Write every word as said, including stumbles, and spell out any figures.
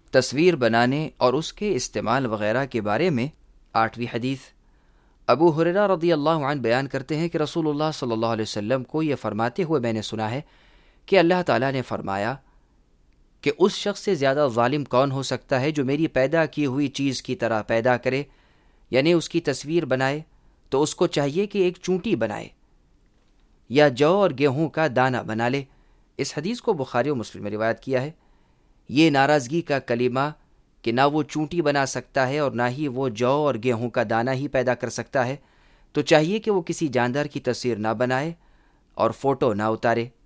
तस्वीर बनाने और उसके इस्तेमाल वगैरह के बारे में आठवीं हदीस। अबू हुरैरा रज़ियल्लाहु अन्हु बयान करते हैं कि रसूलुल्लाह सल्लल्लाहु अलैहि वसल्लम को ये फरमाते हुए मैंने सुना है कि अल्लाह ताला ने फरमाया कि उस शख्स से ज़्यादा ज़ालिम कौन हो सकता है जो मेरी पैदा की हुई चीज़ की तरह पैदा करे, यानी उसकी तस्वीर बनाए तो उसको चाहिए कि एक चूंटी बनाए या जौ और गेहूं का दाना बना ले। इस हदीस को बुखारी और मुस्लिम में रिवायत किया है। ये नाराज़गी का कलिमा कि ना वो चूंटी बना सकता है और ना ही वो जौ और गेहूं का दाना ही पैदा कर सकता है, तो चाहिए कि वो किसी जानदार की तस्वीर ना बनाए और फ़ोटो ना उतारे।